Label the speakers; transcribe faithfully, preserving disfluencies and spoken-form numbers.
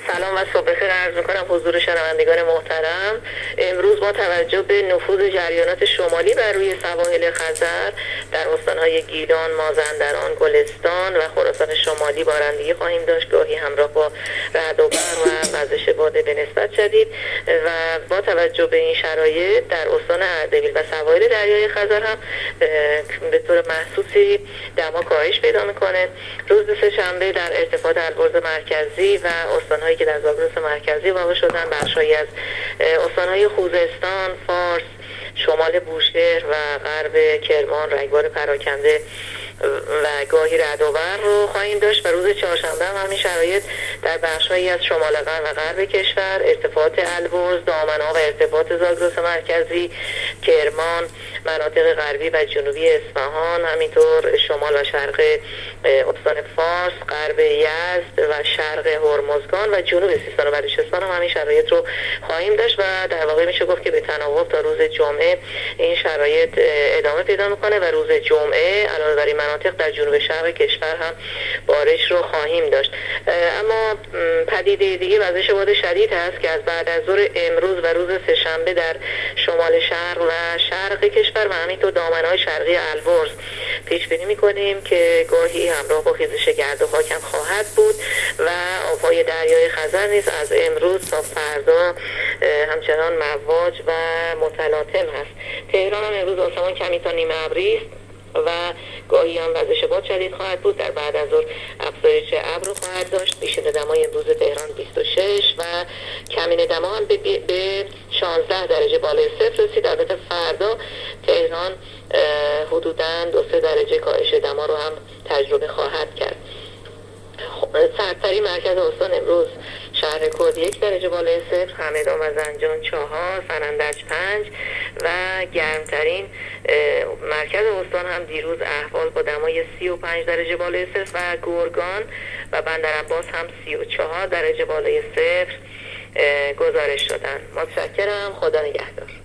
Speaker 1: سلام و صبح بخیر عرض میکنم حضور شنوندگان محترم. امروز با توجه به نفوذ جریانات شمالی بر روی سواحل خزر در استانهای گیلان، مازندران، گلستان و خراسان شمالی بارندگی خواهیم داشت، گاهی همراه با رعد و برق و وزش باد به نسبت شدید. و با توجه به این شرایط در استان اردبیل و سواحل دریای خزر هم به طور محسوسی دما کاهش پیدا میکنه. روز سه‌شنبه در ارتفاع البرز مرکزی و استانهایی که در زاگرس مرکزی واقع شدن، بخشایی از استانهای خوزستان، فارس، شمال بوشهر و غرب کرمان رگبار پراکنده و گاهی رعد و برق رو خواهیم داشت. و روز چهارشنبه هم همین شرایط در بخش‌هایی از شمال غرب و غرب کشور، ارتفاعات البرز، دامن‌ها و ارتفاعات زاگرس مرکزی، کرمان، مناطق غربی و جنوبی اصفهان، همینطور شمال و شرق استان فارس، غرب یزد و شرق هرمزگان و جنوب سیستان و بلوچستان هم همین شرایط رو خواهیم داشت و در واقع میشه گفت که به تناوب تا روز جمعه این شرایط ادامه پیدا میکنه و روز جمعه علاوه بر این مناطق در جنوب شرق کشور هم بارش رو خواهیم داشت. اما پدیده دیگه وزش باد شدید هست که از بعد از ظهر امروز و روز سه‌شنبه در شمال شرق و شرق کشور و همینطور دامنه‌های شرقی البرز پیش بینی می‌کنیم که گاهی همراه با خیزش گرد و خاک هم خواهد بود و آب‌های دریای خزر نیز از امروز تا فردا همچنان مواج و متلاطم هست. تهران هم امروز آسمان کمی تا نیمه ابری است و گاهی هم وزش باد شدید خواهد بود. در بعد از ظهر افزایش ابر خواهد داشت. پیشین دمای امروز تهران بیست و شش و کمین دما هم به, به شانزده درجه بالای صفر رسید. البته فردا تهران حدوداً دو سه درجه کاهش دما رو هم تجربه خواهد کرد. سرتری مرکز استان امروز شهر کرد یک درجه بالای صفر، همدان و زنجان چهار، سنندج پنج و گرمترین مرکز استان هم دیروز احوال با دمای سی و پنج درجه بالای صفر و گرگان و بندرعباس هم سی و چهار درجه بالای صفر گزارش شدن. متشکرم. خدا نگهدار.